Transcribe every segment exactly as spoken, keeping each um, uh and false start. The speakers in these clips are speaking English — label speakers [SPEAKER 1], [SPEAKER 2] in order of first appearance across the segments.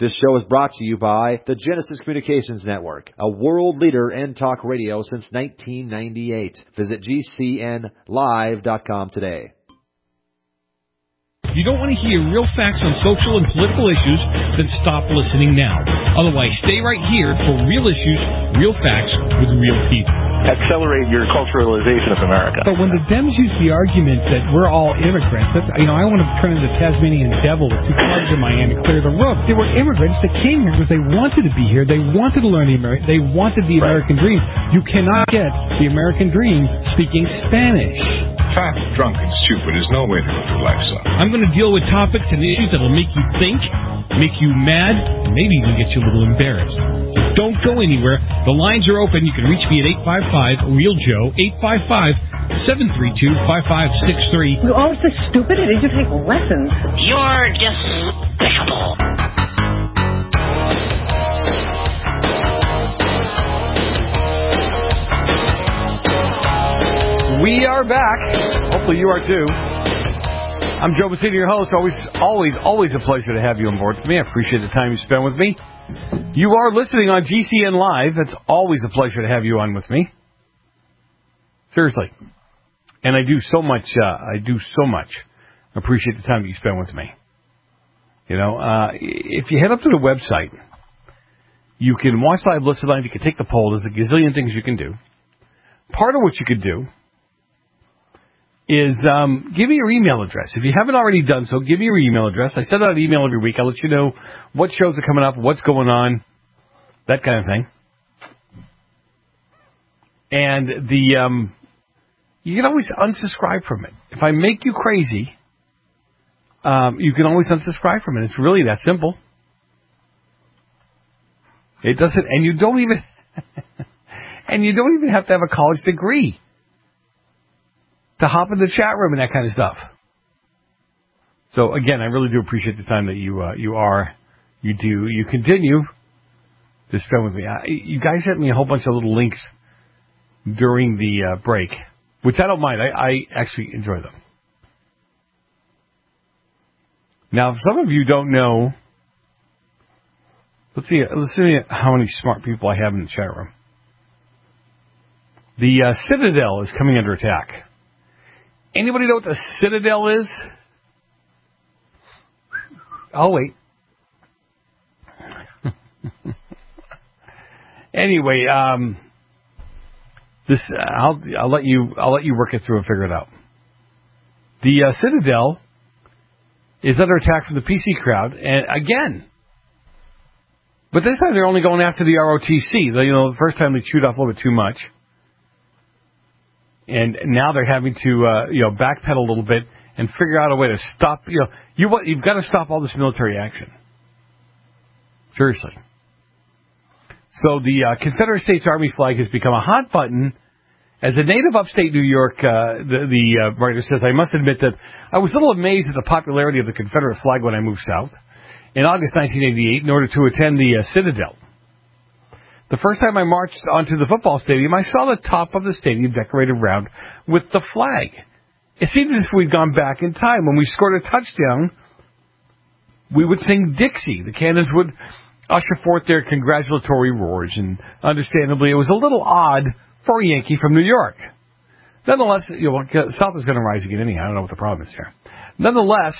[SPEAKER 1] This show is brought to you by the Genesis Communications Network, a world leader in talk radio since nineteen ninety-eight. Visit G C N live dot com today.
[SPEAKER 2] If you don't want to hear real facts on social and political issues, then stop listening now. Otherwise, stay right here for real issues, real facts with real people.
[SPEAKER 3] Accelerate your culturalization of America.
[SPEAKER 4] But when the Dems use the argument that we're all immigrants, that's, you know, I want to turn into the Tasmanian devil with two clubs in my hand and clear the roof. They were immigrants that came here because they wanted to be here. They wanted to learn the American. They wanted the
[SPEAKER 3] Right.
[SPEAKER 4] American dream. You cannot get the American dream speaking Spanish.
[SPEAKER 5] Fat, drunk, and stupid is no way to go through life, son.
[SPEAKER 2] I'm going to deal with topics and issues that will make you think, make you mad, and maybe even get you a little embarrassed. So don't go anywhere. The lines are open. You can reach me at eight five five, real joe, eight five five, seven three two, five five six three.
[SPEAKER 6] You're all so stupid. I need to take lessons.
[SPEAKER 7] You're despicable.
[SPEAKER 8] We are back. Hopefully you are too. I'm Joe Bassini, your host. Always, always, always a pleasure to have you on board with me. I appreciate the time you spend with me. You are listening on G C N Live. It's always a pleasure to have you on with me. Seriously. And I do so much, uh, I do so much appreciate the time that you spend with me. You know, uh, if you head up to the website, you can watch live, listen live, you can take the poll. There's a gazillion things you can do. Part of what you could do is um, give me your email address. If you haven't already done so, give me your email address. I send out an email every week. I'll let you know what shows are coming up, what's going on, that kind of thing. And the um, you can always unsubscribe from it. If I make you crazy, um, you can always unsubscribe from it. It's really that simple. It doesn't, and you don't even, and you don't even have to have a college degree to hop in the chat room and that kind of stuff. So again, I really do appreciate the time that you uh, you are, you do, you continue to spend with me. I, you guys sent me a whole bunch of little links during the uh, break, which I don't mind. I, I actually enjoy them. Now, if some of you don't know, let's see, let's see how many smart people I have in the chat room. The uh, Citadel is coming under attack. Anybody know what the Citadel is? I'll wait. Anyway, um, this uh, I'll I'll let you I'll let you work it through and figure it out. The uh, Citadel is under attack from the P C crowd, and again, but this time they're only going after the R O T C. The, you know, the first time they chewed off a little bit too much. And now they're having to, uh, you know, backpedal a little bit and figure out a way to stop. You know, you what you've got to stop all this military action. Seriously. So the uh, Confederate States Army flag has become a hot button. As a native upstate New York, uh, the, the uh, writer says, I must admit that I was a little amazed at the popularity of the Confederate flag when I moved south in August nineteen eighty-eight in order to attend the uh, Citadel. The first time I marched onto the football stadium, I saw the top of the stadium decorated round with the flag. It seemed as if we'd gone back in time. When we scored a touchdown, we would sing Dixie. The cannons would usher forth their congratulatory roars, and understandably, it was a little odd for a Yankee from New York. Nonetheless, you know, South is going to rise again anyhow. I don't know what the problem is here. Nonetheless,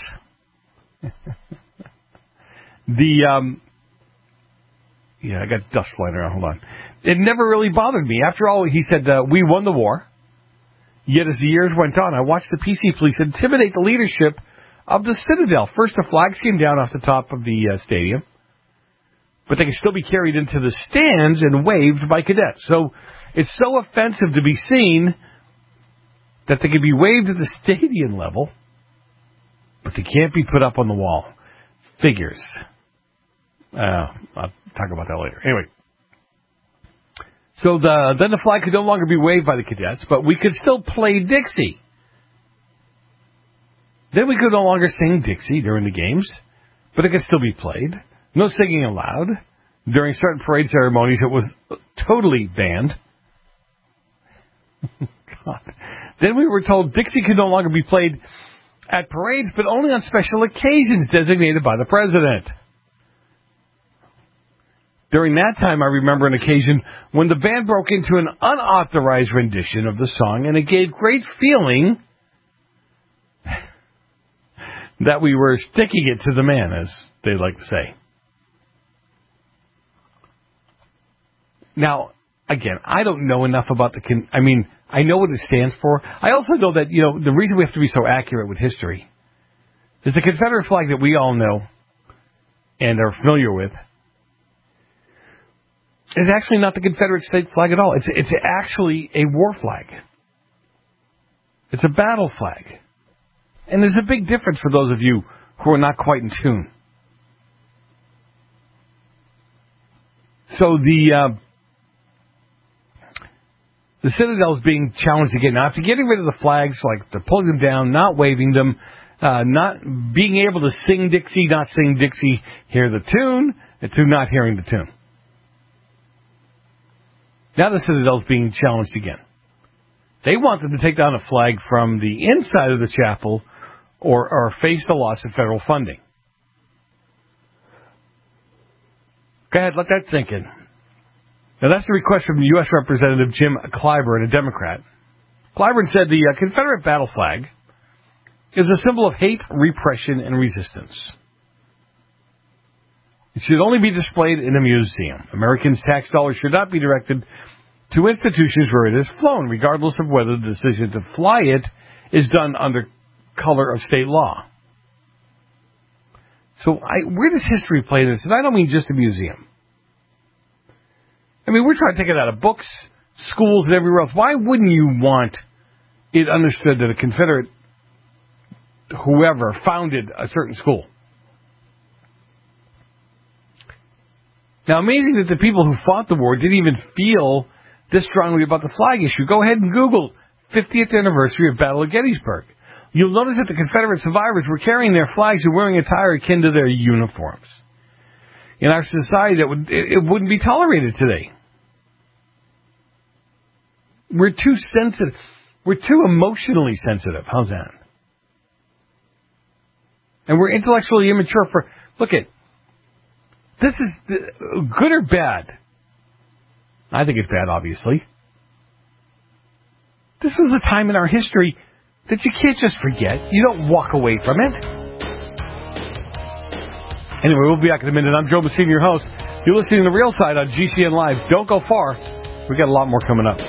[SPEAKER 8] the... Um, Yeah, I got dust flying around. Hold on. It never really bothered me. After all, he said, uh, we won the war. Yet as the years went on, I watched the P C police intimidate the leadership of the Citadel. First, the flags came down off the top of the uh, stadium, but they could still be carried into the stands and waved by cadets. So it's so offensive to be seen that they can be waved at the stadium level, but they can't be put up on the wall. Figures. Uh, I'll talk about that later. Anyway, so the then the flag could no longer be waved by the cadets, but we could still play Dixie. Then we could no longer sing Dixie during the games, but it could still be played. No singing allowed. During certain parade ceremonies, it was totally banned. God. Then we were told Dixie could no longer be played at parades, but only on special occasions designated by the president. During that time, I remember an occasion when the band broke into an unauthorized rendition of the song, and it gave great feeling that we were sticking it to the man, as they like to say. Now, again, I don't know enough about the... Con- I mean, I know what it stands for. I also know that, you know, the reason we have to be so accurate with history is the Confederate flag that we all know and are familiar with is actually not the Confederate state flag at all. It's it's actually a war flag. It's a battle flag. And there's a big difference for those of you who are not quite in tune. So the uh, the Citadel is being challenged again. Now, after getting rid of the flags, like they're pulling them down, not waving them, uh, not being able to sing Dixie, not sing Dixie, hear the tune, and to not hearing the tune. Now the Citadel's being challenged again. They want them to take down a flag from the inside of the chapel or, or face the loss of federal funding. Go ahead, let that sink in. Now that's the request from U S Representative Jim Clyburn, a Democrat. Clyburn said the uh, Confederate battle flag is a symbol of hate, repression, and resistance. It should only be displayed in a museum. Americans' tax dollars should not be directed to institutions where it is flown, regardless of whether the decision to fly it is done under color of state law. So I, where does history play in this? And I don't mean just a museum. I mean, we're trying to take it out of books, schools, and everywhere else. Why wouldn't you want it understood that a Confederate, whoever, founded a certain school? Now, amazing that the people who fought the war didn't even feel this strongly about the flag issue. Go ahead and Google fiftieth anniversary of Battle of Gettysburg. You'll notice that the Confederate survivors were carrying their flags and wearing attire akin to their uniforms. In our society, that would it, it wouldn't be tolerated today. We're too sensitive. We're too emotionally sensitive. How's that? And we're intellectually immature for... Look at... This is good or bad? I think it's bad, obviously. This was a time in our history that you can't just forget. You don't walk away from it. Anyway, we'll be back in a minute. I'm Joe Messina, your host. You're listening to The Real Side on G C N Live. Don't go far. We got a lot more coming up.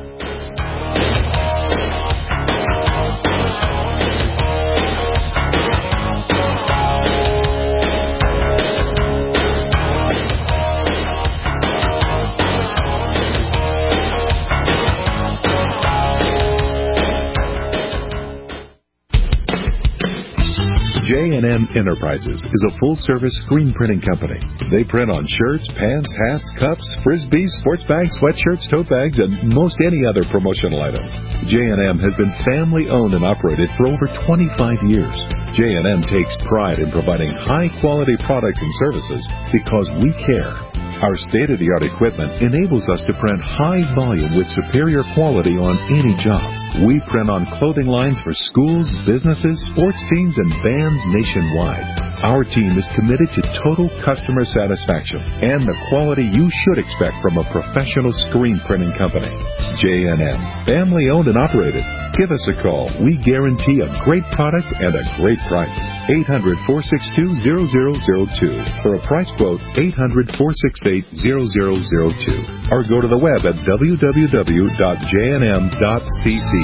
[SPEAKER 9] J and M Enterprises is a full-service screen printing company. They print on shirts, pants, hats, cups, frisbees, sports bags, sweatshirts, tote bags, and most any other promotional items. J and M has been family-owned and operated for over twenty-five years. J and M takes pride in providing high-quality products and services because we care. Our state-of-the-art equipment enables us to print high volume with superior quality on any job. We print on clothing lines for schools, businesses, sports teams, and bands nationwide. Our team is committed to total customer satisfaction and the quality you should expect from a professional screen printing company. J and M, family-owned and operated. Give us a call. We guarantee a great product and a great price. eight hundred, four six two, zero zero zero two. For a price quote, eight hundred, four six eight, zero zero zero two. Or go to the web at w w w dot j n m dot c c.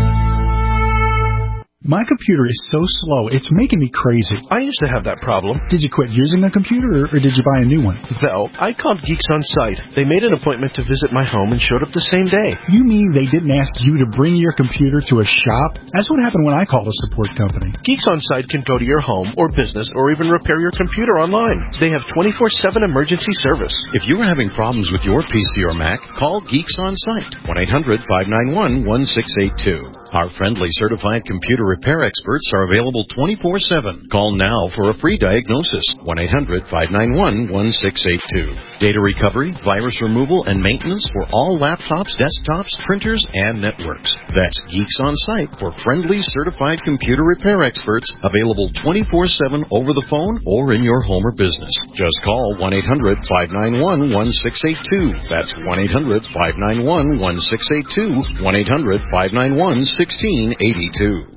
[SPEAKER 10] My computer is so slow, it's making me crazy.
[SPEAKER 11] I used to have that problem.
[SPEAKER 10] Did you quit using the computer, or, or did you buy a new one?
[SPEAKER 11] No, I called Geeks On Site. They made an appointment to visit my home and showed up the same day.
[SPEAKER 10] You mean they didn't ask you to bring your computer to a shop? That's what happened when I called a support company.
[SPEAKER 11] Geeks On Site can go to your home or business or even repair your computer online. They have twenty-four seven emergency service.
[SPEAKER 12] If you're having problems with your P C or Mac, call Geeks On Site. one eight hundred, five nine one, one six eight two. Our friendly certified computer repair experts are available twenty-four seven. Call now for a free diagnosis. one eight hundred five nine one one six eight two. Data recovery, virus removal, and maintenance for all laptops, desktops, printers, and networks. That's Geeks On Site for friendly certified computer repair experts, available twenty-four seven over the phone or in your home or business. Just call one eight hundred five nine one one six eight two. That's one eight hundred five nine one one six eight two. one eight hundred five nine one one six eight two.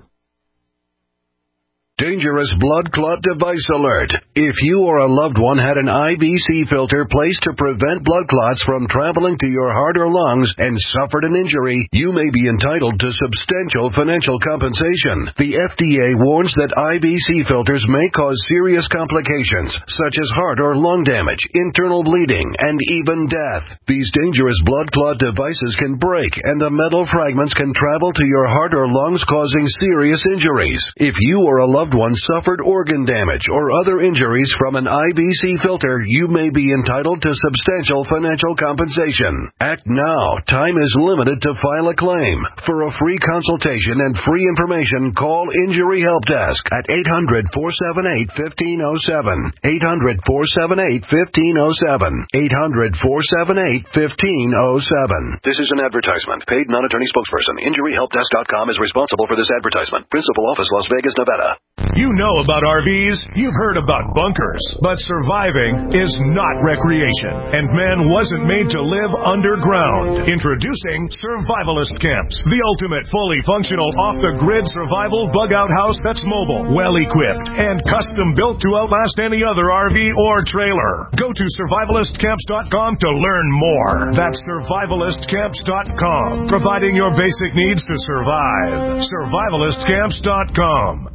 [SPEAKER 13] Dangerous blood clot device alert. If you or a loved one had an I V C filter placed to prevent blood clots from traveling to your heart or lungs and suffered an injury, you may be entitled to substantial financial compensation. The F D A warns that I V C filters may cause serious complications, such as heart or lung damage, internal bleeding, and even death. These dangerous blood clot devices can break, and the metal fragments can travel to your heart or lungs, causing serious injuries. If you or a loved one suffered organ damage or other injuries from an I V C filter, you may be entitled to substantial financial compensation. Act now. Time is limited to file a claim. For a free consultation and free information, call Injury Help Desk at eight hundred four seven eight one five zero seven. eight hundred four seven eight one five zero seven. eight hundred four seven eight one five zero seven. This is an advertisement. Paid non-attorney spokesperson. Injury Help Desk dot com is responsible for this advertisement. Principal office, Las Vegas, Nevada.
[SPEAKER 14] You know about R Vs, you've heard about bunkers, but surviving is not recreation, and man wasn't made to live underground. Introducing Survivalist Camps, the ultimate fully functional off-the-grid survival bug-out house that's mobile, well-equipped, and custom-built to outlast any other R V or trailer. Go to survivalist camps dot com to learn more. That's survivalist camps dot com, providing your basic needs to survive. survivalist camps dot com.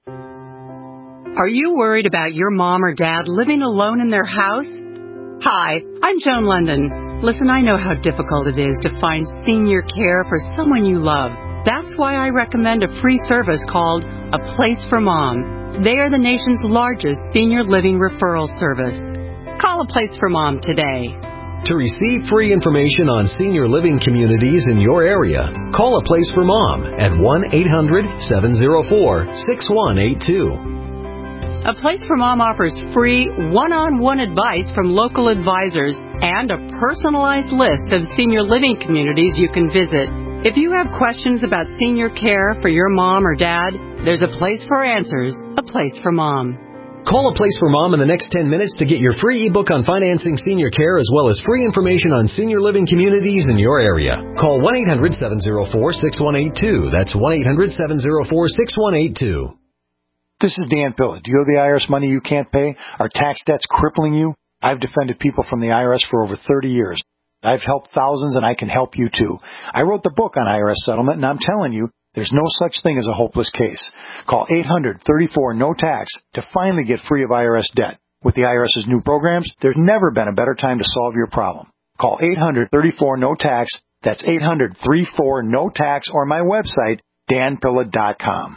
[SPEAKER 6] Are you worried about your mom or dad living alone in their house? Hi, I'm Joan London. Listen, I know how difficult it is to find senior care for someone you love. That's why I recommend a free service called A Place for Mom. They are the nation's largest senior living referral service. Call A Place for Mom today.
[SPEAKER 15] To receive free information on senior living communities in your area, call A Place for Mom at one eight hundred seven oh four six one eight two.
[SPEAKER 6] A Place for Mom offers free one-on-one advice from local advisors and a personalized list of senior living communities you can visit. If you have questions about senior care for your mom or dad, there's a place for answers, A Place for Mom.
[SPEAKER 15] Call A Place for Mom in the next ten minutes to get your free ebook on financing senior care as well as free information on senior living communities in your area. Call one eight hundred seven oh four six one eight two. That's one eight hundred seven oh four six one eight two.
[SPEAKER 16] This is Dan Pilla. Do you owe the I R S money you can't pay? Are tax debts crippling you? I've defended people from the I R S for over thirty years. I've helped thousands, and I can help you too. I wrote the book on I R S settlement, and I'm telling you, there's no such thing as a hopeless case. Call eight hundred thirty-four no tax to finally get free of I R S debt. With the IRS's new programs, there's never been a better time to solve your problem. Call eight hundred thirty-four no tax. That's eight hundred thirty-four no tax, or my website, dan pilla dot com.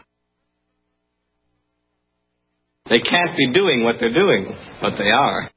[SPEAKER 17] They can't be doing what they're doing, but they are.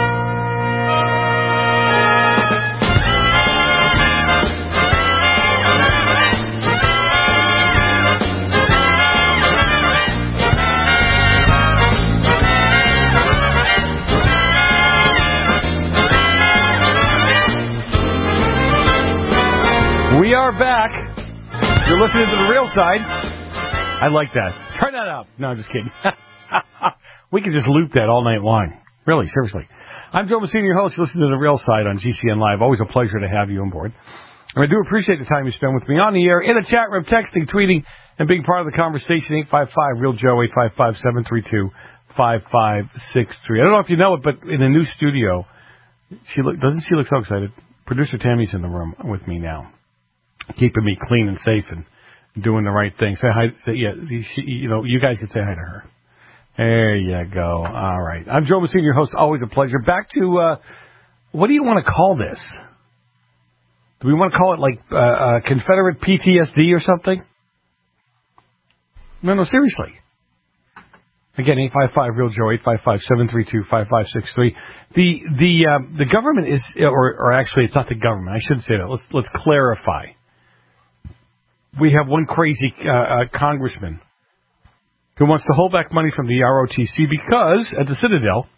[SPEAKER 8] We are back. You're listening to The Real Side. I like that. Turn that up. No, I'm just kidding. We could just loop that all night long. Really, seriously. I'm Joe Messina, your host. You listen to The Real Side on G C N Live. Always a pleasure to have you on board. And I do appreciate the time you spend with me on the air, in the chat room, texting, tweeting, and being part of the conversation. eight five five, real joe, eight five five, seven three two, five five six three. I don't know if you know it, but in the new studio, she look, doesn't she look so excited? Producer Tammy's in the room with me now, keeping me clean and safe and doing the right thing. Say hi. Say, yeah, she, you know, you guys can say hi to her. There you go. All right. I'm Joe Messina, your host. Always a pleasure. Back to, uh, what do you want to call this? Do we want to call it like uh, uh, Confederate P T S D or something? No, no, seriously. Again, eight five five, real Joe, eight five five, seven three two, five five six three. The the uh, the government is, or or actually, it's not the government. I shouldn't say that. Let's let's clarify. we have one crazy uh, uh, congressman who wants to hold back money from the R O T C because, at the Citadel,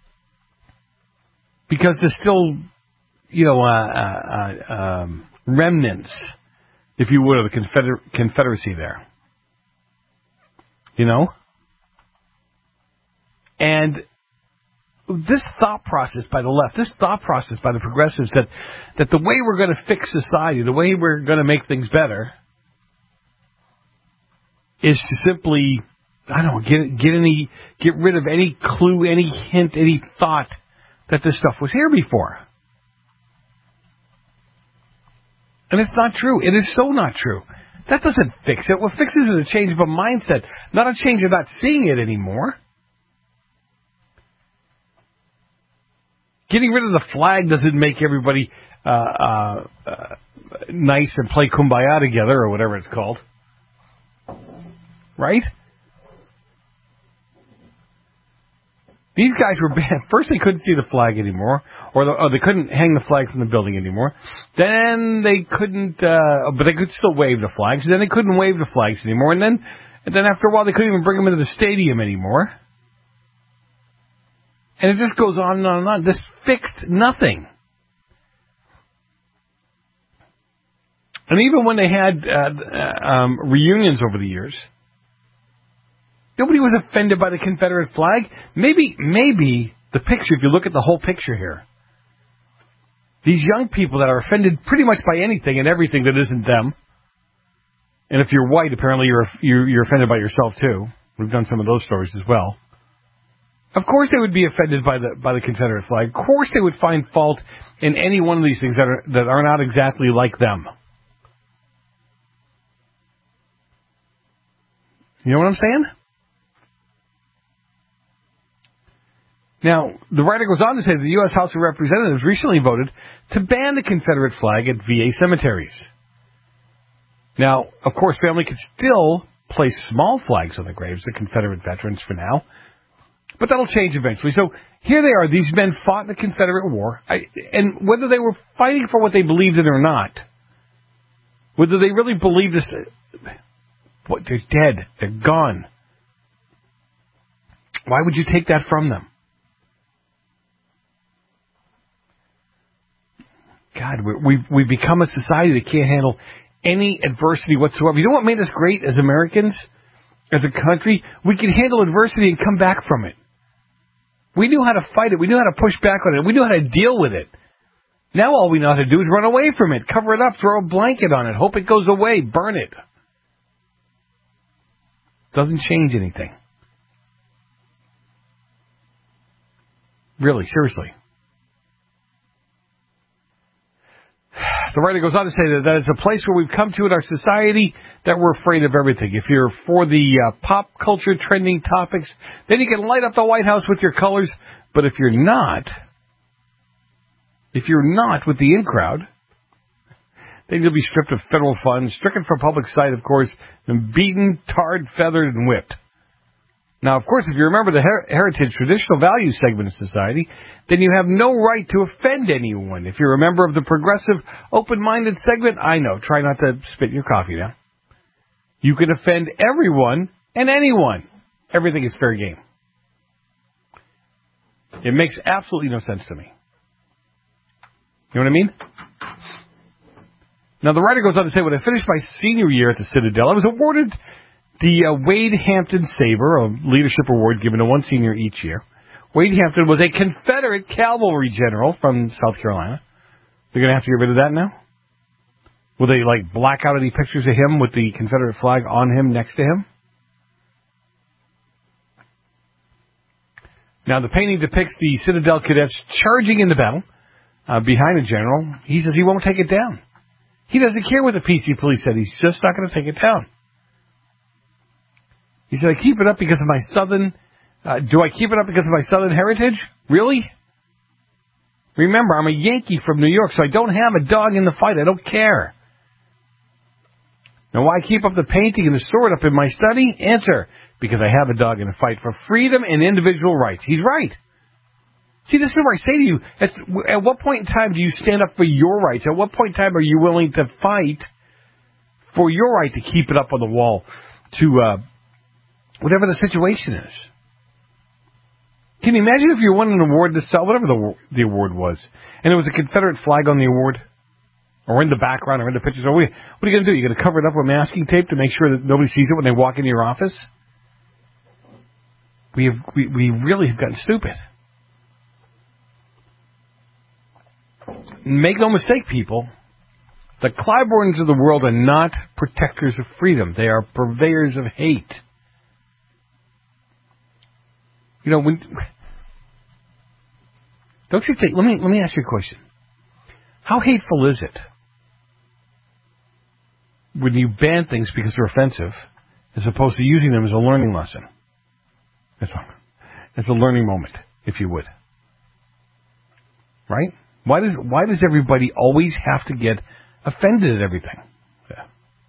[SPEAKER 8] because there's still, you know, uh, uh, um, remnants, if you would, of the Confeder- Confederacy there. You know? And this thought process by the left, this thought process by the progressives that, that the way we're going to fix society, the way we're going to make things better, is to simply, I don't know, get get any, get rid of any clue, any hint, any thought that this stuff was here before. And it's not true. It is so not true. That doesn't fix it. What fixes it is a change of a mindset, not a change of not seeing it anymore. Getting rid of the flag doesn't make everybody uh, uh, uh, nice and play kumbaya together or whatever it's called. Right? These guys were banned. First, they couldn't see the flag anymore, or, the, or they couldn't hang the flag from the building anymore. Then they couldn't, uh, but they could still wave the flags. Then they couldn't wave the flags anymore. And then, and then after a while, they couldn't even bring them into the stadium anymore. And it just goes on and on and on. This fixed nothing. And even when they had uh, um, reunions over the years, nobody was offended by the Confederate flag. Maybe, maybe the picture, if you look at the whole picture here, these young people that are offended pretty much by anything and everything that isn't them, and if you're white, apparently you're you're, you're offended by yourself too. We've done some of those stories as well. Of course they would be offended by the by the Confederate flag. Of course they would find fault in any one of these things that are that are not exactly like them. You know what I'm saying? Now, the writer goes on to say that the U S House of Representatives recently voted to ban the Confederate flag at V A cemeteries. Now, of course, family could still place small flags on the graves of Confederate veterans for now, but that'll change eventually. So here they are. These men fought in the Confederate War, I, and whether they were fighting for what they believed in or not, whether they really believed this, what, they're dead. They're gone. Why would you take that from them? God, we've we've become a society that can't handle any adversity whatsoever. You know what made us great as Americans, as a country? We could handle adversity and come back from it. We knew how to fight it. We knew how to push back on it. We knew how to deal with it. Now all we know how to do is run away from it, cover it up, throw a blanket on it, hope it goes away, burn it. Doesn't change anything. Really, seriously. The writer goes on to say that, that it's a place where we've come to in our society that we're afraid of everything. If you're for the uh, pop culture trending topics, then you can light up the White House with your colors. But if you're not, if you're not with the in crowd, then you'll be stripped of federal funds, stricken from public sight, of course, and beaten, tarred, feathered, and whipped. Now, of course, if you remember the her- heritage traditional values segment of society, then you have no right to offend anyone. If you're a member of the progressive, open-minded segment, I know, try not to spit in your coffee now. You can offend everyone and anyone. Everything is fair game. It makes absolutely no sense to me. You know what I mean? Now, the writer goes on to say, when I finished my senior year at the Citadel, I was awarded the uh, Wade Hampton Sabre, a leadership award given to one senior each year. Wade Hampton was a Confederate cavalry general from South Carolina. They're going to have to get rid of that now? Will they, like, black out any pictures of him with the Confederate flag on him, next to him? Now, the painting depicts the Citadel cadets charging into battle uh, behind the general. He says he won't take it down. He doesn't care what the P C police said. He's just not going to take it down. He said, I keep it up because of my southern, uh, do I keep it up because of my southern heritage? Really? Remember, I'm a Yankee from New York, so I don't have a dog in the fight. I don't care. Now, why keep up the painting and the sword up in my study? Answer, because I have a dog in the fight for freedom and individual rights. He's right. See, this is where I say to you, at, at what point in time do you stand up for your rights? At what point in time are you willing to fight for your right to keep it up on the wall to uh, whatever the situation is. Can you imagine if you won an award to sell, whatever the the award was, and there was a Confederate flag on the award, or in the background, or in the pictures? Or what are you going to do? You're going to cover it up with masking tape to make sure that nobody sees it when they walk into your office? We have we, we really have gotten stupid. Make no mistake, people. The Clyburn's of the world are not protectors of freedom. They are purveyors of hate. You know, when don't you think? Let me let me ask you a question. How hateful is it when you ban things because they're offensive, as opposed to using them as a learning lesson? It's a, it's a learning moment, if you would. Right? Why does why does everybody always have to get offended at everything? Yeah.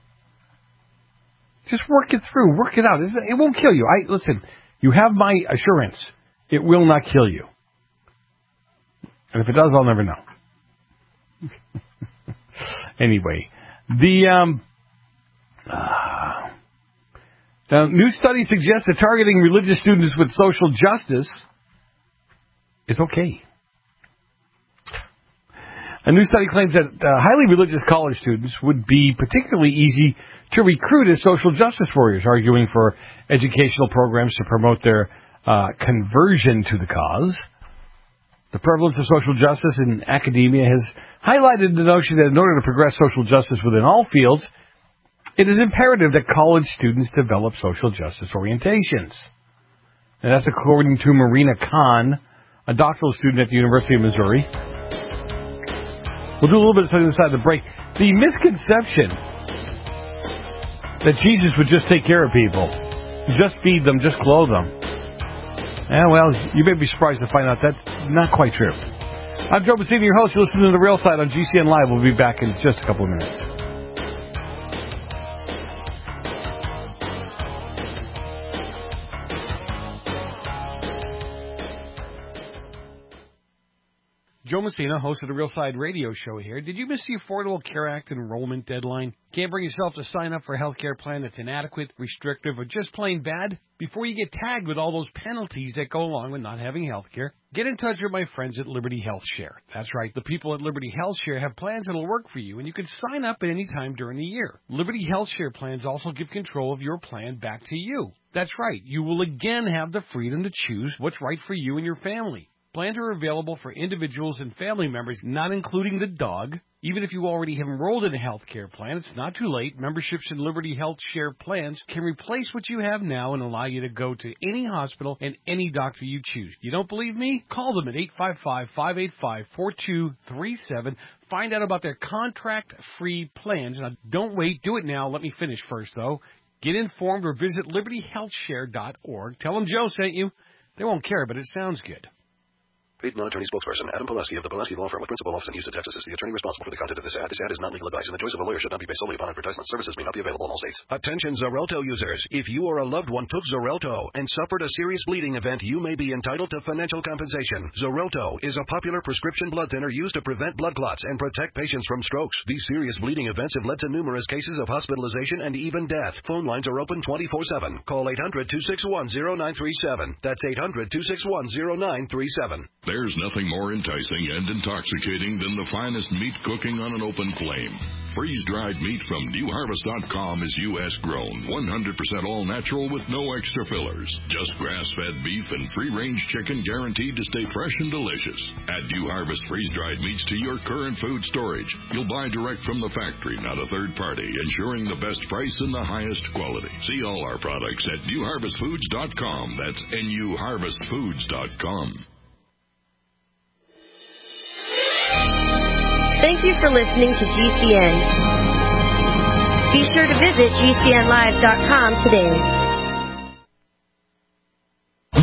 [SPEAKER 8] Just work it through, work it out. It won't kill you. I listen. You have my assurance. It will not kill you. And if it does, I'll never know. Anyway, the um, uh, now, new studies suggest that targeting religious students with social justice is okay. A new study claims that uh, highly religious college students would be particularly easy to recruit as social justice warriors, arguing for educational programs to promote their uh, conversion to the cause. The prevalence of social justice in academia has highlighted the notion that in order to progress social justice within all fields, it is imperative that college students develop social justice orientations. And that's according to Marina Khan, a doctoral student at the University of Missouri. We'll do a little bit of something inside the break. The misconception that Jesus would just take care of people, just feed them, just clothe them. Yeah, well, you may be surprised to find out that's not quite true. I'm Joe Messina, your host. You're listening to The Real Side on G C N Live. We'll be back in just a couple of minutes. Joe Messina, host of the Real Side radio show here. Did you miss the Affordable Care Act enrollment deadline? Can't bring yourself to sign up for a health care plan that's inadequate, restrictive, or just plain bad? Before you get tagged with all those penalties that go along with not having health care, get in touch with my friends at Liberty Health Share. That's right, the people at Liberty Health Share have plans that'll work for you, and you can sign up at any time during the year. Liberty Health Share plans also give control of your plan back to you. That's right, you will again have the freedom to choose what's right for you and your family. Plans are available for individuals and family members, not including the dog. Even if you already have enrolled in a health care plan, it's not too late. Memberships in Liberty Health Share plans can replace what you have now and allow you to go to any hospital and any doctor you choose. You don't believe me? Call them at eight five five, five eight five, four two three seven. Find out about their contract-free plans. Now, don't wait. Do it now. Let me finish first, though. Get informed or visit liberty health share dot org. Tell them Joe sent you. They won't care, but it sounds good.
[SPEAKER 13] Paid non-attorney spokesperson Adam Pulaski of the Pulaski Law Firm with principal office in Houston, Texas is the attorney responsible for the content of this ad. This ad is not legal advice, and the choice of a lawyer should not be based solely upon advertisement. Services may not be available in all states. Attention Xarelto users. If you or a loved one took Xarelto and suffered a serious bleeding event, you may be entitled to financial compensation. Xarelto is a popular prescription blood thinner used to prevent blood clots and protect patients from strokes. These serious bleeding events have led to numerous cases of hospitalization and even death. Phone lines are open twenty-four seven. Call eight hundred, two six one, zero nine three seven. That's eight hundred, two six one, zero nine three seven.
[SPEAKER 18] There's nothing more enticing and intoxicating than the finest meat cooking on an open flame. Freeze-dried meat from new harvest dot com is U S grown, one hundred percent all natural with no extra fillers. Just grass-fed beef and free-range chicken guaranteed to stay fresh and delicious. Add New Harvest freeze-dried meats to your current food storage. You'll buy direct from the factory, not a third party, ensuring the best price and the highest quality. See all our products at new harvest foods dot com. That's N U harvest foods dot com.
[SPEAKER 19] Thank you for listening to G C N. Be sure to visit G C N live dot com today.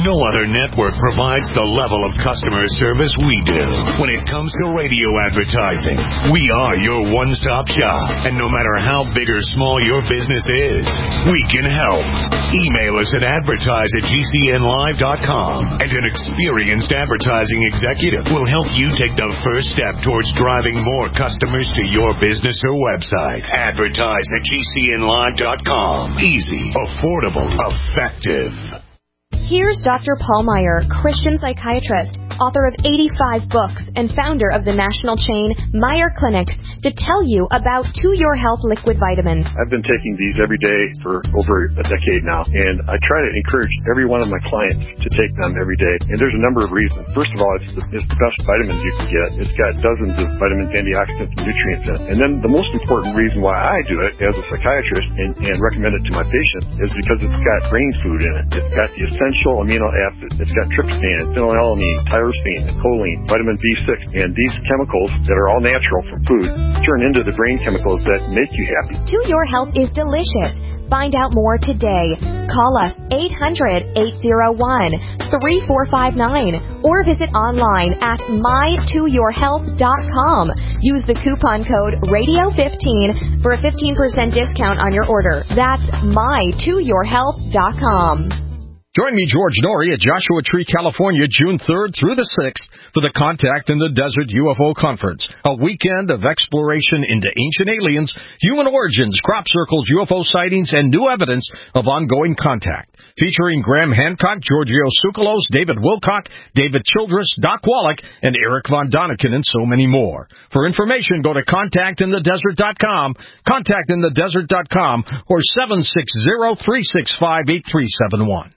[SPEAKER 14] No other network provides the level of customer service we do. When it comes to radio advertising, we are your one-stop shop. And no matter how big or small your business is, we can help. Email us at advertise at G C N live dot com, and an experienced advertising executive will help you take the first step towards driving more customers to your business or website. Advertise at G C N live dot com. Easy, affordable, effective.
[SPEAKER 19] Here's Doctor Paul Meyer, Christian psychiatrist, author of eighty-five books, and founder of the national chain Meyer Clinics, to tell you about To Your Health liquid vitamins.
[SPEAKER 20] I've been taking these every day for over a decade now, and I try to encourage every one of my clients to take them every day. And there's a number of reasons. First of all, it's the, it's the best vitamins you can get. It's got dozens of vitamins, antioxidants, and nutrients in it. And then the most important reason why I do it as a psychiatrist and, and recommend it to my patients is because it's got brain food in it. It's got the essential amino acids. It's got tryptophan, phenylalanine, tyrosine, choline, vitamin B six, and these chemicals that are all natural from food turn into the brain chemicals that make you happy.
[SPEAKER 19] To Your Health is delicious. Find out more today. Call us eight hundred, eight oh one, three four five nine or visit online at my to your health dot com. Use the coupon code radio fifteen for a fifteen percent discount on your order. That's my to your health dot com.
[SPEAKER 21] Join me, George Norrie, at Joshua Tree, California, June third through the sixth for the Contact in the Desert U F O Conference, a weekend of exploration into ancient aliens, human origins, crop circles, U F O sightings, and new evidence of ongoing contact. Featuring Graham Hancock, Giorgio Tsoukalos, David Wilcock, David Childress, Doc Wallach, and Eric Von Daniken, and so many more. For information, go to contact in the desert dot com, contact in the desert dot com, or seven six zero, three six five, eight three seven one.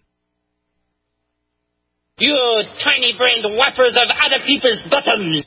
[SPEAKER 7] You tiny-brained whappers of other people's bottoms!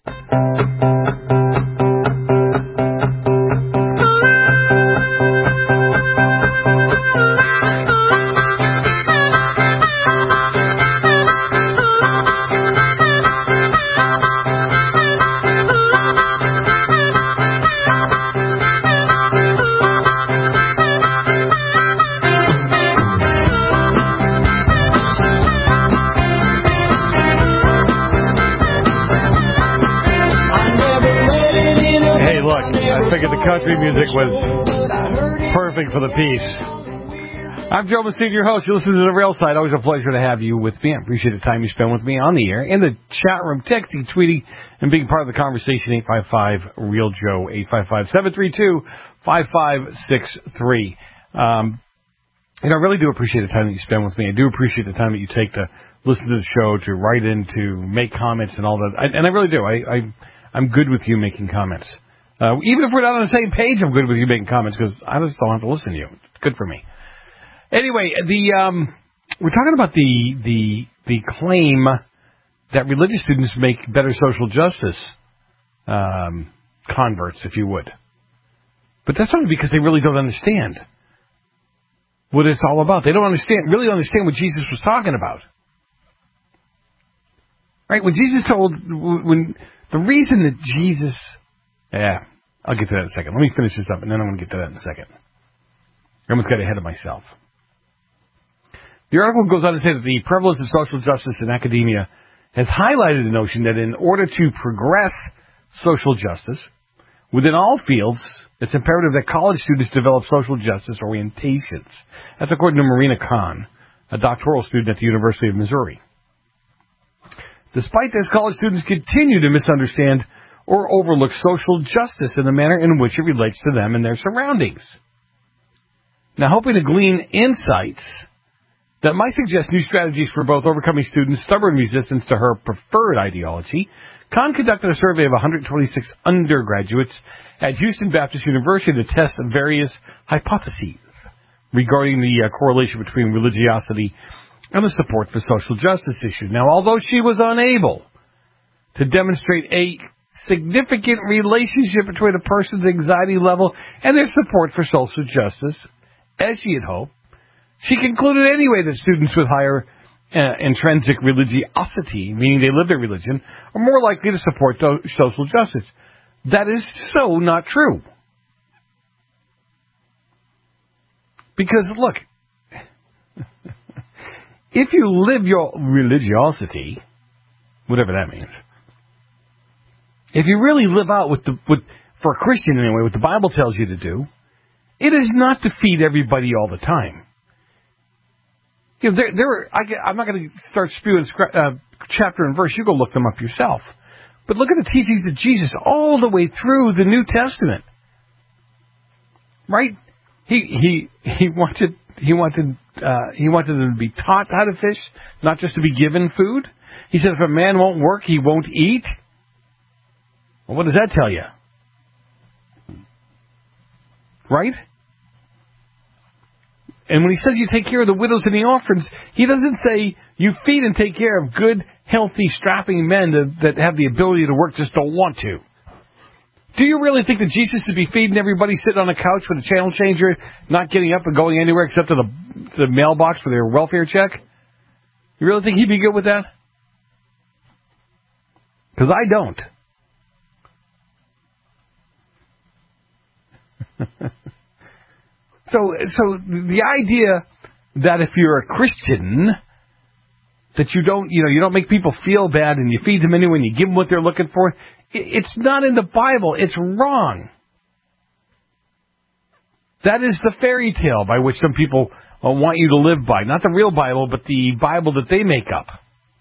[SPEAKER 8] I figured the country music was perfect for the piece. I'm Joe Messina, your host. You listen to The Rail Side. Always a pleasure to have you with me. I appreciate the time you spend with me on the air, in the chat room, texting, tweeting, and being part of the conversation. eight five five, real Joe, eight five five, seven three two, five five six three. Um, and I really do appreciate the time that you spend with me. I do appreciate the time that you take to listen to the show, to write in, to make comments and all that. I, and I really do. I, I, I'm good with you making comments. Uh, even if we're not on the same page, I'm good with you making comments because I just don't have to listen to you. It's good for me. Anyway, the um, we're talking about the the the claim that religious students make better social justice um, converts, if you would. But that's only because they really don't understand what it's all about. They don't understand really understand what Jesus was talking about. Right? When Jesus told when the reason that Jesus Yeah, I'll get to that in a second. Let me finish this up, and then I'm going to get to that in a second. I almost got ahead of myself. The article goes on to say that the prevalence of social justice in academia has highlighted the notion that in order to progress social justice within all fields, it's imperative that college students develop social justice orientations. That's according to Marina Kahn, a doctoral student at the University of Missouri. Despite this, college students continue to misunderstand or overlook social justice in the manner in which it relates to them and their surroundings. Now, hoping to glean insights that might suggest new strategies for both overcoming students' stubborn resistance to her preferred ideology, Kahn conducted a survey of one hundred twenty-six undergraduates at Houston Baptist University to test various hypotheses regarding the uh, correlation between religiosity and the support for social justice issues. Now, although she was unable to demonstrate a significant relationship between a person's anxiety level and their support for social justice, as she had hoped, she concluded anyway that students with higher uh, intrinsic religiosity, meaning they live their religion, are more likely to support do- social justice. That is so not true. Because, look, if you live your religiosity, whatever that means, if you really live out with the, with, for a Christian anyway, what the Bible tells you to do, it is not to feed everybody all the time. You know, there, there. I, I'm not going to start spewing uh, chapter and verse. You go look them up yourself. But look at the teachings of Jesus all the way through the New Testament. Right? He he he wanted he wanted uh, he wanted them to be taught how to fish, not just to be given food. He said, if a man won't work, he won't eat. Well, what does that tell you? Right? And when he says you take care of the widows and the orphans, he doesn't say you feed and take care of good, healthy, strapping men that, that have the ability to work just don't want to. Do you really think that Jesus would be feeding everybody sitting on a couch with a channel changer, not getting up and going anywhere except to the, to the mailbox for their welfare check? You really think he'd be good with that? Because I don't. So, so the idea that if you're a Christian, that you don't, you know, you don't make people feel bad and you feed them anyway and you give them what they're looking for, it's not in the Bible. It's wrong. That is the fairy tale by which some people want you to live by. Not the real Bible, but the Bible that they make up.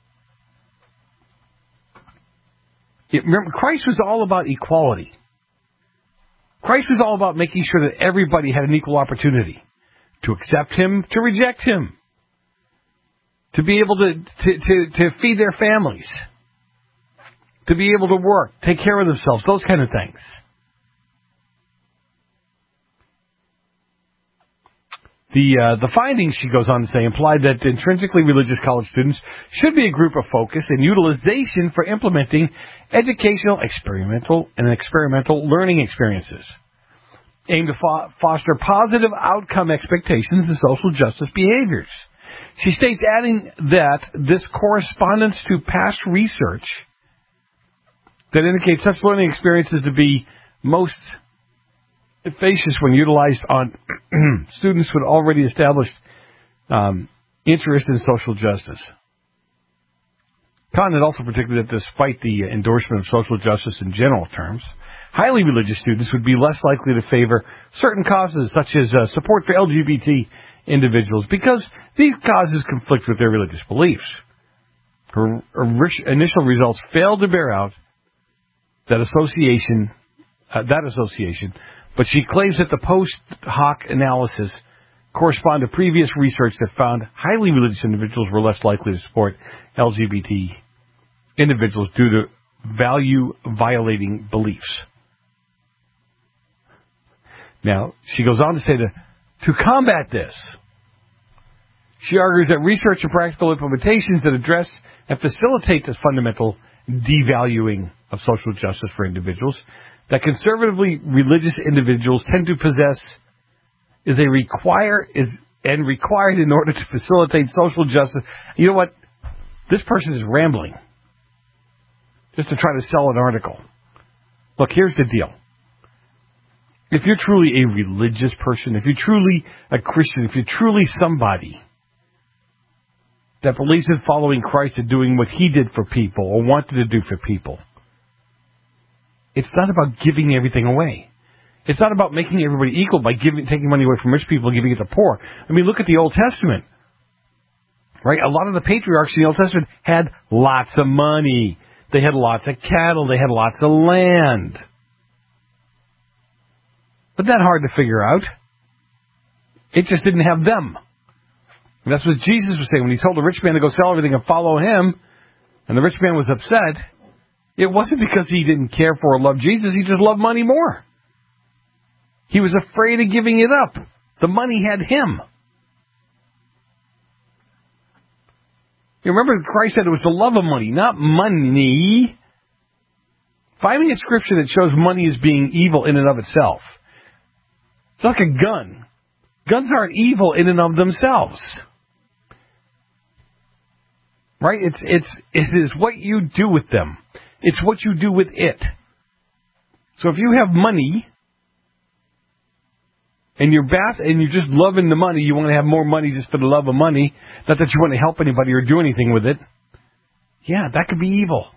[SPEAKER 8] It, remember, Christ was all about equality. Christ was all about making sure that everybody had an equal opportunity to accept him, to reject him, to be able to, to, to, to feed their families, to be able to work, take care of themselves, those kind of things. The uh, the findings, she goes on to say, implied that intrinsically religious college students should be a group of focus and utilization for implementing educational, experimental, and experimental learning experiences, aimed to fo- foster positive outcome expectations and social justice behaviors. She states, adding that this corresponds to past research that indicates such learning experiences to be most efficacious when utilized on students with already established um, interest in social justice. Condon also predicted that despite the endorsement of social justice in general terms, highly religious students would be less likely to favor certain causes such as uh, support for L G B T individuals because these causes conflict with their religious beliefs. Her initial results failed to bear out that association, uh, that association, but she claims that the post hoc analysis correspond to previous research that found highly religious individuals were less likely to support L G B T individuals due to value-violating beliefs. Now, she goes on to say that to combat this, she argues that research and practical implementations that address and facilitate this fundamental devaluing of social justice for individuals that conservatively religious individuals tend to possess is a require is and required in order to facilitate social justice. You know what? This person is rambling just to try to sell an article. Look, here's the deal. If you're truly a religious person, if you're truly a Christian, if you're truly somebody that believes in following Christ and doing what he did for people or wanted to do for people, it's not about giving everything away. It's not about making everybody equal by giving, taking money away from rich people and giving it to poor. I mean, look at the Old Testament. Right? A lot of the patriarchs in the Old Testament had lots of money. They had lots of cattle. They had lots of land. Wasn't that hard to figure out? It just didn't have them. And that's what Jesus was saying when he told the rich man to go sell everything and follow him, and the rich man was upset. It wasn't because he didn't care for or love Jesus. He just loved money more. He was afraid of giving it up. The money had him. You remember Christ said it was the love of money, not money. Find me a scripture that shows money as being evil in and of itself. It's like a gun. Guns aren't evil in and of themselves. Right? It's it's it is what you do with them. It's what you do with it. So if you have money, and you're bath and you're just loving the money, you want to have more money just for the love of money, not that you want to help anybody or do anything with it, yeah, that could be evil.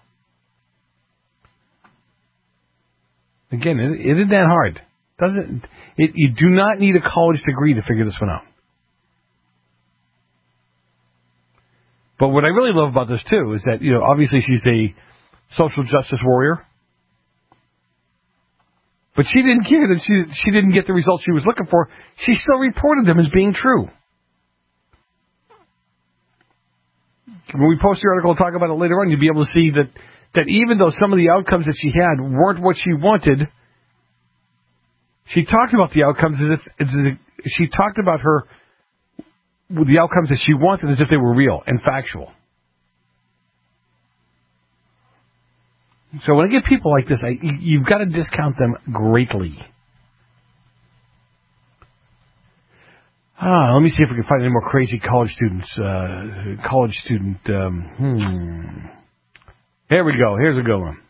[SPEAKER 8] Again, it, it isn't that hard. Doesn't it? You do not need a college degree to figure this one out. But what I really love about this too is that, you know, obviously she's a social justice warrior. But she didn't care that she she didn't get the results she was looking for. She still reported them as being true. When we post the article and talk about it later on, you'll be able to see that, that even though some of the outcomes that she had weren't what she wanted, she talked about the outcomes as if, as if she talked about her the outcomes that she wanted as if they were real and factual. So when I get people like this, I, you've got to discount them greatly. Ah, let me see if we can find any more crazy college students. Uh, college student. Um, hmm. Here we go. Here's a good one.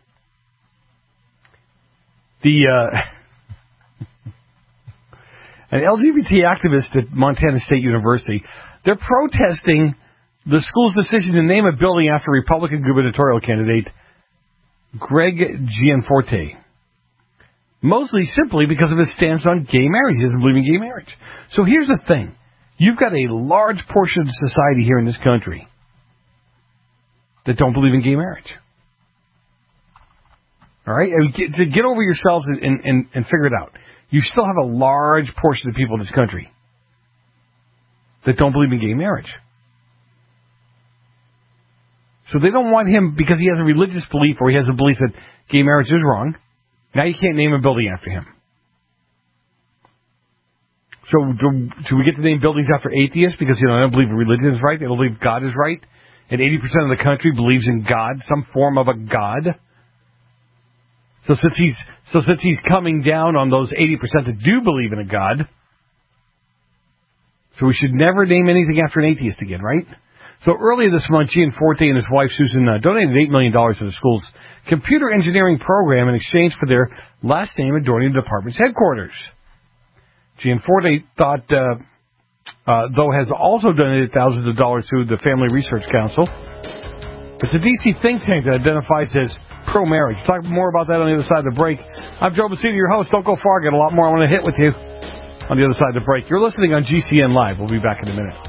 [SPEAKER 8] The uh, an L G B T activist at Montana State University. They're protesting the school's decision to name a building after Republican gubernatorial candidate Greg Gianforte, mostly simply because of his stance on gay marriage. He doesn't believe in gay marriage. So here's the thing. You've got a large portion of society here in this country that don't believe in gay marriage. All right? Get, to get over yourselves and, and, and figure it out. You still have a large portion of people in this country that don't believe in gay marriage. So they don't want him because he has a religious belief or he has a belief that gay marriage is wrong. Now you can't name a building after him. So do, should we get to name buildings after atheists? Because, you know, I don't believe religion is right. They don't believe God is right. And eighty percent of the country believes in God, some form of a God. So since he's, so since he's coming down on those eighty percent that do believe in a God, so we should never name anything after an atheist again, right? So earlier this month, Gianforte and his wife, Susan, uh, donated eight million dollars to the school's computer engineering program in exchange for their last name adorning the department's headquarters. Gianforte thought, uh, uh, though, has also donated thousands of dollars to the Family Research Council. It's a D C think tank that identifies as pro-marriage. Talk more about that on the other side of the break. I'm Joe Messina, your host. Don't go far. Got a lot more I want to hit with you on the other side of the break. You're listening on G C N Live. We'll be back in a minute.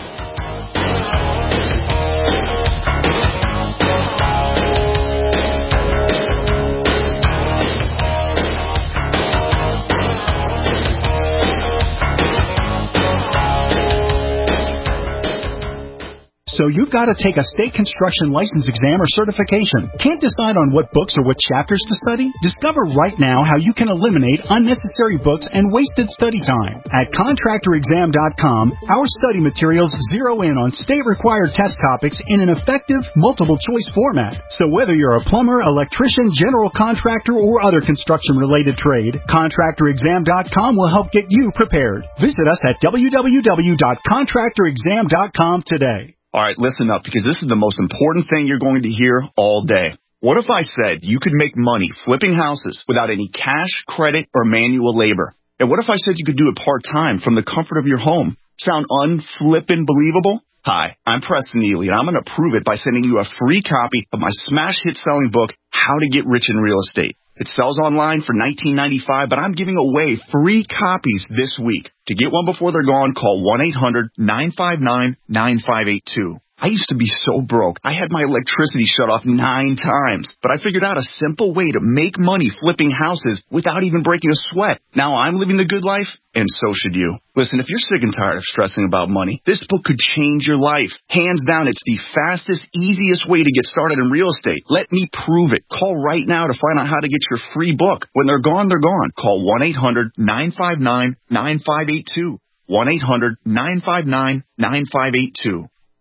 [SPEAKER 10] So you've got to take a state construction license exam or certification. Can't decide on what books or what chapters to study? Discover right now how you can eliminate unnecessary books and wasted study time. At contractor exam dot com, our study materials zero in on state-required test topics in an effective, multiple-choice format. So whether you're a plumber, electrician, general contractor, or other construction-related trade, contractor exam dot com will help get you prepared. Visit us at w w w dot contractor exam dot com today.
[SPEAKER 1] All right, listen up, because this is the most important thing you're going to hear all day. What if I said you could make money flipping houses without any cash, credit, or manual labor? And what if I said you could do it part-time from the comfort of your home? Sound unflippin' believable? Hi, I'm Preston Neely, and I'm going to prove it by sending you a free copy of my smash hit selling book, How to Get Rich in Real Estate. It sells online for nineteen ninety-five dollars, but I'm giving away free copies this week. To get one before they're gone, call one eight hundred nine five nine nine five eight two. I used to be so broke. I had my electricity shut off nine times, but I figured out a simple way to make money flipping houses without even breaking a sweat. Now I'm living the good life, and so should you. Listen, if you're sick and tired of stressing about money, this book could change your life. Hands down, it's the fastest, easiest way to get started in real estate. Let me prove it. Call right now to find out how to get your free book. When they're gone, they're gone. Call one eight hundred nine five nine nine five eight two. one eight hundred nine five nine nine five eight two.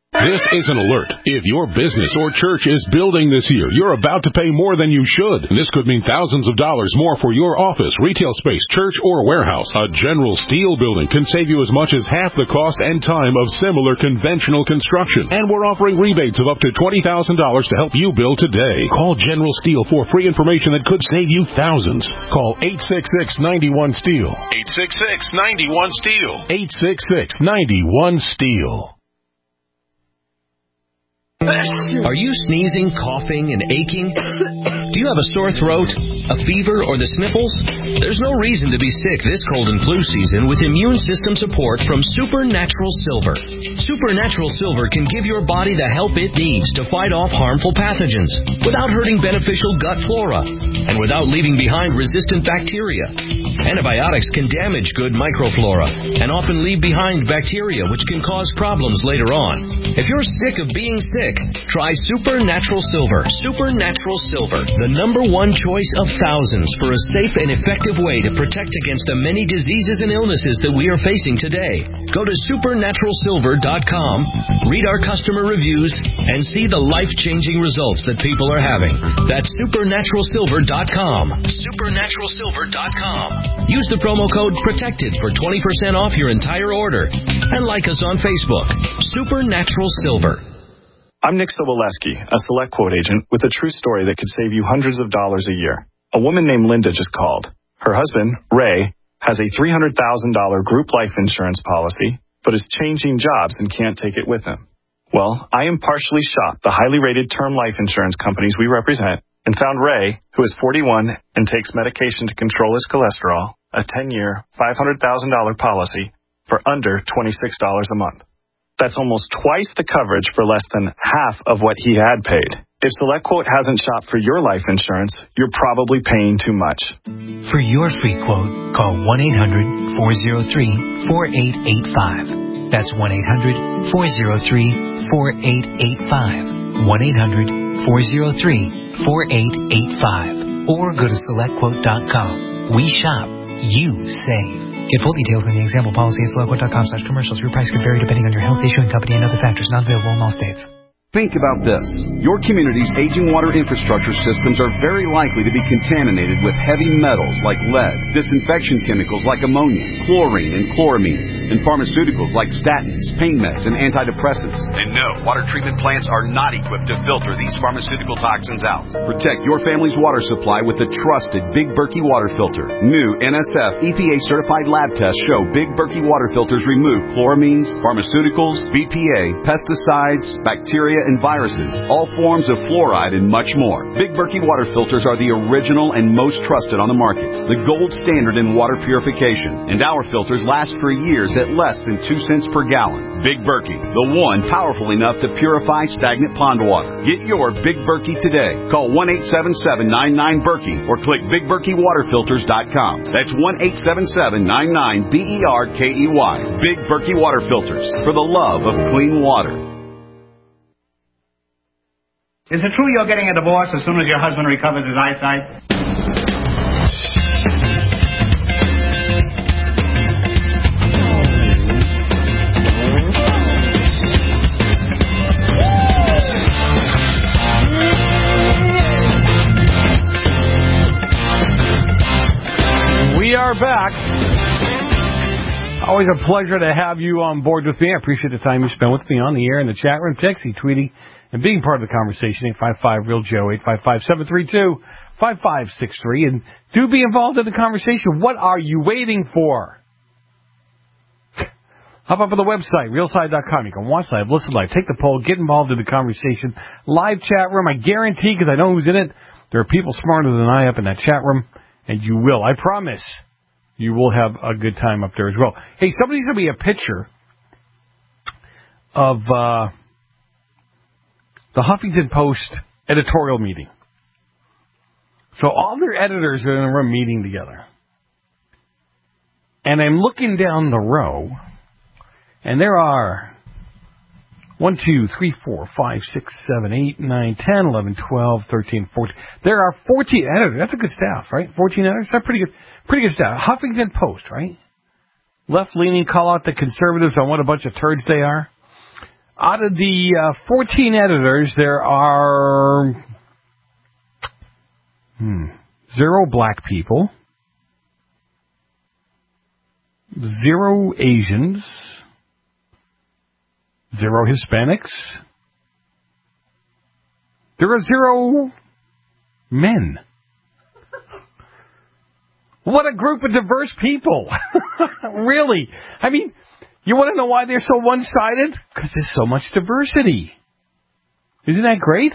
[SPEAKER 3] This is an alert. If your business or church is building this year, you're about to pay more than you should. And this could mean thousands of dollars more for your office, retail space, church, or warehouse. A General Steel building can save you as much as half the cost and time of similar conventional construction. And we're offering rebates of up to twenty thousand dollars to help you build today. Call General Steel for free information that could save you thousands. Call eight six six, nine one, STEEL. eight six six, nine one, STEEL. eight six six, nine one, STEEL.
[SPEAKER 22] Are you sneezing, coughing, and aching? Do you have a sore throat, a fever, or the sniffles? There's no reason to be sick this cold and flu season with immune system support from Supernatural Silver. Supernatural Silver can give your body the help it needs to fight off harmful pathogens without hurting beneficial gut flora and without leaving behind resistant bacteria. Antibiotics can damage good microflora and often leave behind bacteria which can cause problems later on. If you're sick of being sick, try Supernatural Silver. Supernatural Silver, the number one choice of thousands for a safe and effective way to protect against the many diseases and illnesses that we are facing today. Go to supernatural silver dot com, read our customer reviews, and see the life-changing results that people are having. That's supernatural silver dot com. supernatural silver dot com. Use the promo code PROTECTED for twenty percent off your entire order. And like us on Facebook. Supernatural Silver.
[SPEAKER 23] I'm Nick Soboleski, a Select Quote agent with a true story that could save you hundreds of dollars a year. A woman named Linda just called. Her husband, Ray, has a three hundred thousand dollars group life insurance policy, but is changing jobs and can't take it with him. Well, I impartially shopped the highly rated term life insurance companies we represent and found Ray, who is forty-one and takes medication to control his cholesterol, a ten-year, five hundred thousand dollars policy for under twenty-six dollars a month. That's almost twice the coverage for less than half of what he had paid. If SelectQuote hasn't shopped for your life insurance, you're probably paying too much.
[SPEAKER 24] For your free quote, call one eight hundred, four oh three, four eight eight five. That's one eight hundred, four oh three, four eight eight five. one eight hundred, four oh three, four eight eight five. Or go to select quote dot com. We shop, you save. Get full details in the example policy at select quote dot com slash commercials. Your price could vary depending on your health, issuing company, and other factors not available in all states.
[SPEAKER 25] Think about this. Your community's aging water infrastructure systems are very likely to be contaminated with heavy metals like lead, disinfection chemicals like ammonia, chlorine and chloramines, and pharmaceuticals like statins, pain meds, and antidepressants. And no, water treatment plants are not equipped to filter these pharmaceutical toxins out. Protect your family's water supply with the trusted Big Berkey water filter. New N S F E P A-certified lab tests show Big Berkey water filters remove chloramines, pharmaceuticals, B P A, pesticides, bacteria, and viruses, all forms of fluoride, and much more. Big Berkey water filters are the original and most trusted on the market, the gold standard in water purification, and our filters last for years at less than two cents per gallon. Big Berkey, the one powerful enough to purify stagnant pond water. Get your Big Berkey today. Call one eight seven seven, nine nine, Berkey or click big berkey water filters dot com. That's one eight seven seven, nine nine, B E R K E Y. Big Berkey water filters, for the love of clean water.
[SPEAKER 26] Is it true you're getting a divorce as soon as your husband recovers his eyesight?
[SPEAKER 8] We are back. Always a pleasure to have you on board with me. I appreciate the time you spend with me on the air, in the chat room, texting, tweeting, and being part of the conversation. Eight five five, real Joe, eight five five, seven three two, five five six three. And do be involved in the conversation. What are you waiting for? Hop up on the website, real side dot com. You can watch live, listen live, take the poll, get involved in the conversation. Live chat room, I guarantee, because I know who's in it, there are people smarter than I up in that chat room, and you will, I promise, you will have a good time up there as well. Hey, somebody's going to be a picture of uh, the Huffington Post editorial meeting. So all their editors are in a room meeting together. And I'm looking down the row, and there are one, two, three, four, five, six, seven, eight, nine, ten, eleven, twelve, thirteen, fourteen. There are fourteen editors. That's a good staff, right? fourteen editors? That's pretty good. Pretty good staff. Huffington Post, right? Left-leaning, call out the conservatives on what a bunch of turds they are. Out of the uh, fourteen editors, there are hmm, zero black people, zero Asians, zero Hispanics. There are zero men. What a group of diverse people. Really. I mean, you want to know why they're so one-sided? Because there's so much diversity. Isn't that great?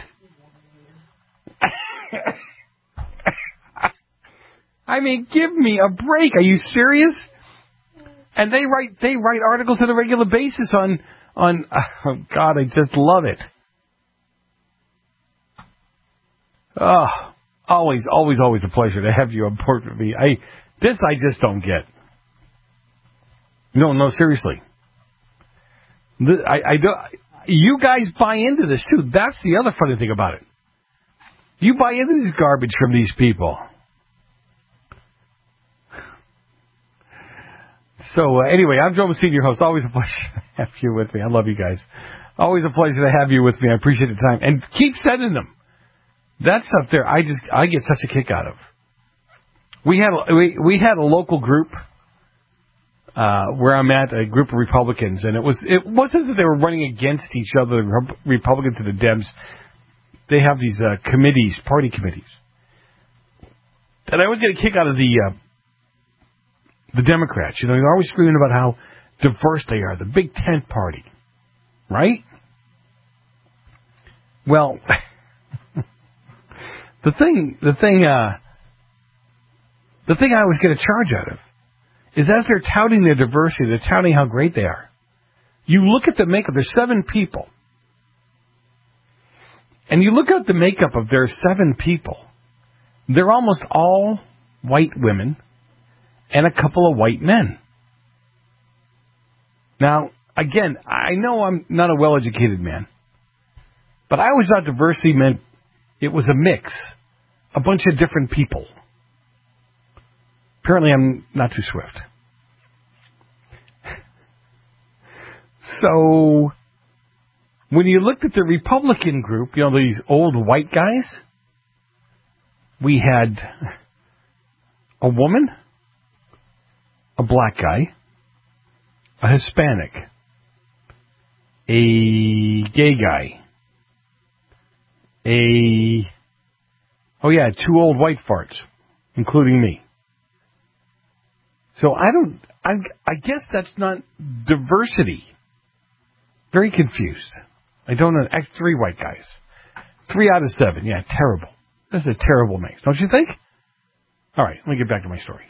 [SPEAKER 8] I mean, give me a break. Are you serious? And they write they write articles on a regular basis on, on oh, God, I just love it. Oh, always, always, always a pleasure to have you on board with me. I, this I just don't get. No, no, seriously. This, I, I don't, you guys buy into this, too. That's the other funny thing about it. You buy into this garbage from these people. So, uh, anyway, I'm Joe Messina, your host. Always a pleasure to have you with me. I love you guys. Always a pleasure to have you with me. I appreciate the time. And keep sending them. That stuff there, I just I get such a kick out of. We had a, we we had a local group uh, where I'm at, a group of Republicans, and it was it wasn't that they were running against each other, the Republicans and the Dems. They have these uh, committees, party committees, and I always get a kick out of the uh, the Democrats. You know, they're always screaming about how diverse they are, the Big Tent Party, right? Well. The thing, the thing, uh, the thing I always get a charge out of is as they're touting their diversity, they're touting how great they are. You look at the makeup, there's seven people. And you look at the makeup of their seven people, they're almost all white women and a couple of white men. Now, again, I know I'm not a well-educated man, but I always thought diversity meant it was a mix, a bunch of different people. Apparently I'm not too swift. So, when you looked at the Republican group, you know, these old white guys, we had a woman, a black guy, a Hispanic, a gay guy, A, oh yeah, two old white farts, including me. So I don't, I, I guess that's not diversity. Very confused. I don't know, three white guys. Three out of seven, yeah, terrible. That's a terrible mix, don't you think? All right, let me get back to my story.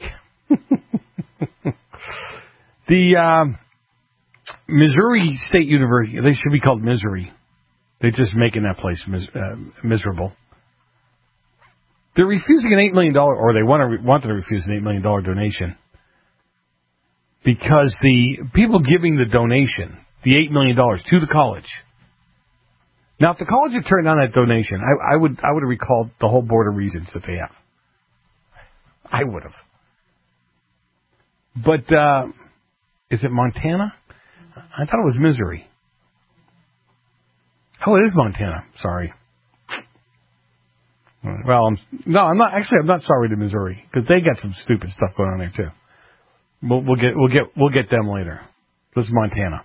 [SPEAKER 8] The um, Missouri State University, they should be called Missouri. They're just making that place mis- uh, miserable. They're refusing an eight million dollars, or they want to re- wanted to refuse an eight million dollars donation because the people giving the donation, the eight million dollars to the college. Now, if the college had turned down that donation, I, I would I would have recalled the whole board of regents that they have. I would have. But uh, is it Montana? I thought it was Missouri. Oh, it is Montana. Sorry. Well, I'm, no, I'm not. Actually, I'm not sorry to Missouri because they got some stupid stuff going on there too. We'll, we'll get, we'll get, we'll get them later. This is Montana.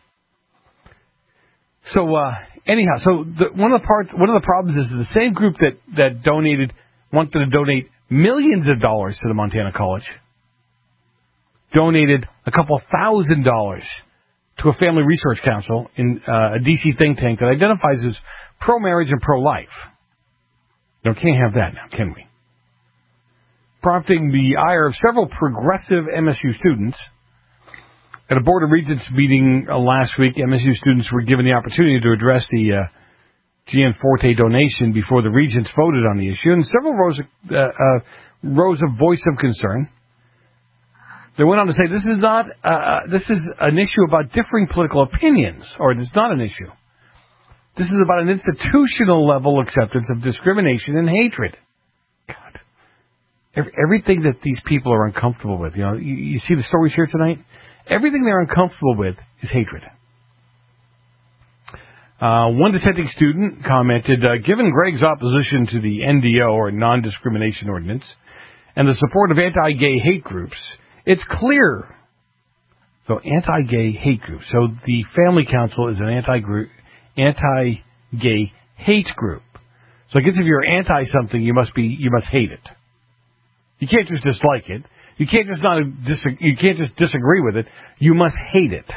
[SPEAKER 8] So uh, anyhow, so the, one of the parts, one of the problems is the same group that that donated wanted to donate millions of dollars to the Montana College donated a couple thousand dollars to a family research council in uh, a D C think tank that identifies as pro-marriage and pro-life. Now, can't have that now, can we? Prompting the ire of several progressive M S U students. At a Board of Regents meeting uh, last week, M S U students were given the opportunity to address the uh, Gianforte donation before the Regents voted on the issue, and several rows of, uh, uh, rows of voice of concern. They went on to say this is not uh, this is an issue about differing political opinions, or it is not an issue. This is about an institutional level acceptance of discrimination and hatred. God, Every, everything that these people are uncomfortable with, you know, you, you see the stories here tonight. Everything they're uncomfortable with is hatred. Uh, one dissenting student commented, uh, given Greg's opposition to the N D O, or non-discrimination ordinance, and the support of anti-gay hate groups, it's clear. So anti-gay hate groups. So the Family Council is an anti-group, anti-gay hate group. So I guess if you're anti-something, you must be, you must hate it. You can't just dislike it. You can't just not, you can't just disagree with it. You must hate it.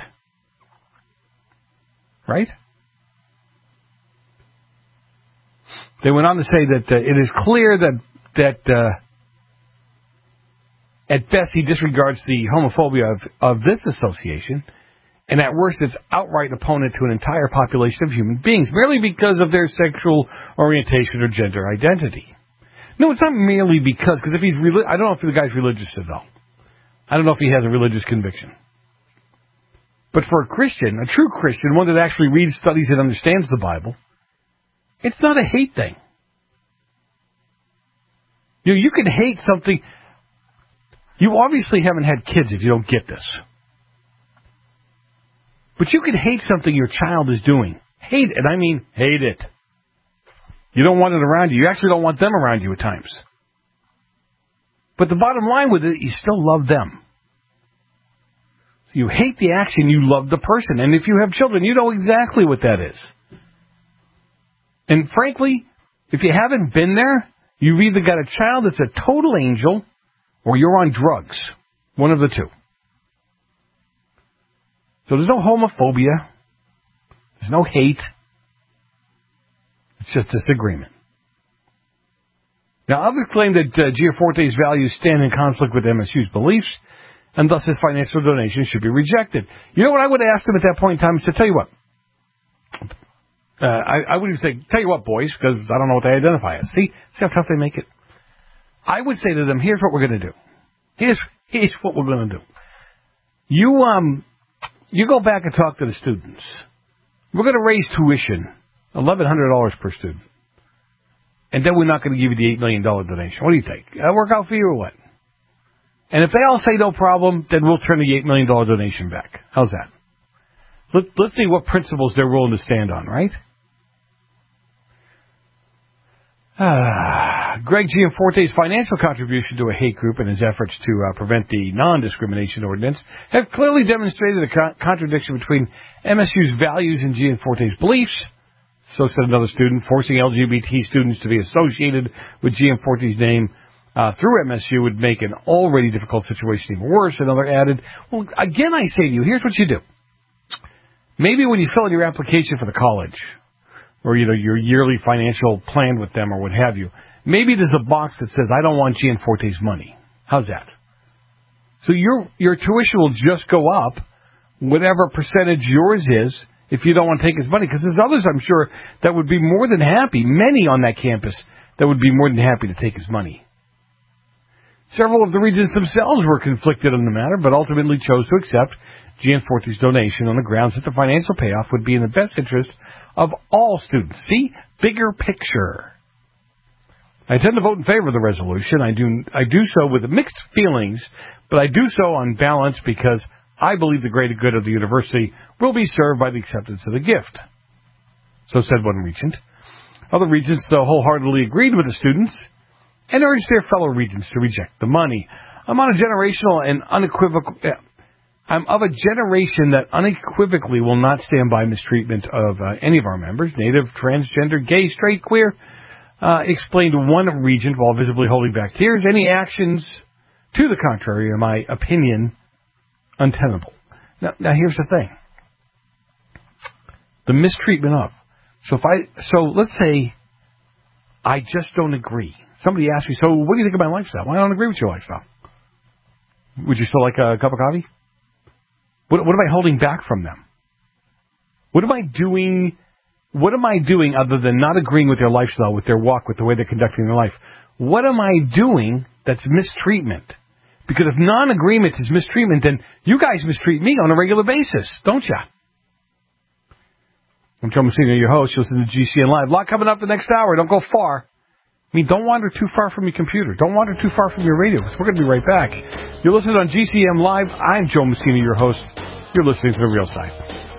[SPEAKER 8] Right? They went on to say that uh, it is clear that that uh, at best he disregards the homophobia of, of this association, and at worst it's outright opponent to an entire population of human beings merely because of their sexual orientation or gender identity. No, it's not merely because, because if he's reli- I don't know if the guy's religious at all. I don't know if he has a religious conviction. But for a Christian, a true Christian, one that actually reads, studies, and understands the Bible, it's not a hate thing. You, you can hate something. You obviously haven't had kids if you don't get this. But you can hate something your child is doing. Hate it. I mean, hate it. You don't want it around you. You actually don't want them around you at times. But the bottom line with it, you still love them. You hate the action, you love the person. And if you have children, you know exactly what that is. And frankly, if you haven't been there, you've either got a child that's a total angel or you're on drugs. One of the two. So there's no homophobia. There's no hate. It's just disagreement. Now, others claim that uh, Gianforte's values stand in conflict with M S U's beliefs, and thus his financial donation should be rejected. You know what I would have asked him at that point in time? I said, tell you what. Uh, I, I would say, tell you what, boys, because I don't know what they identify as. See, see how tough they make it? I would say to them, here's what we're going to do. Here's, here's what we're going to do. You, um, you go back and talk to the students. We're going to raise tuition, eleven hundred dollars per student. And then we're not going to give you the eight million dollars donation. What do you think? That work out for you or what? And if they all say no problem, then we'll turn the eight million dollars donation back. How's that? Let, let's see what principles they're willing to stand on, right? Ah, Greg Gianforte's financial contribution to a hate group and his efforts to uh, prevent the non-discrimination ordinance have clearly demonstrated a co- contradiction between M S U's values and Gianforte's beliefs. So said another student. Forcing L G B T students to be associated with Gianforte's name uh, through M S U would make an already difficult situation even worse. Another added, well, again, I say to you, here's what you do. Maybe when you fill in your application for the college, or, you know, your yearly financial plan with them or what have you, maybe there's a box that says, I don't want Gianforte's money. How's that? So your your tuition will just go up, whatever percentage yours is, if you don't want to take his money. Because there's others, I'm sure, that would be more than happy, many on that campus, that would be more than happy to take his money. Several of the regents themselves were conflicted on the matter, but ultimately chose to accept Gianforte's donation on the grounds that the financial payoff would be in the best interest of all students. See? Bigger picture. I tend to vote in favor of the resolution. I do I do so with mixed feelings, but I do so on balance because I believe the greater good of the university will be served by the acceptance of the gift. So said one regent. Other regents, though, wholeheartedly agreed with the students and urged their fellow regents to reject the money. I'm on a generational and unequivocal... Uh, I'm of a generation that unequivocally will not stand by mistreatment of uh, any of our members, native, transgender, gay, straight, queer, uh, explained one regent while visibly holding back tears. Any actions to the contrary are, in my opinion, untenable. Now, now here's the thing. The mistreatment of. So if I, so let's say I just don't agree. Somebody asks me, so what do you think of my lifestyle? Well, I don't agree with your lifestyle. Would you still like a cup of coffee? What, what am I holding back from them? What am I doing? What am I doing other than not agreeing with their lifestyle, with their walk, with the way they're conducting their life? What am I doing that's mistreatment? Because if non-agreement is mistreatment, then you guys mistreat me on a regular basis, don't ya? I'm Joe Messina, your host. You'll listen to G C N Live. A lot coming up the next hour. Don't go far. I mean, don't wander too far from your computer. Don't wander too far from your radio. We're going to be right back. You're listening on G C M Live. I'm Joe Messina, your host. You're listening to The Real Side.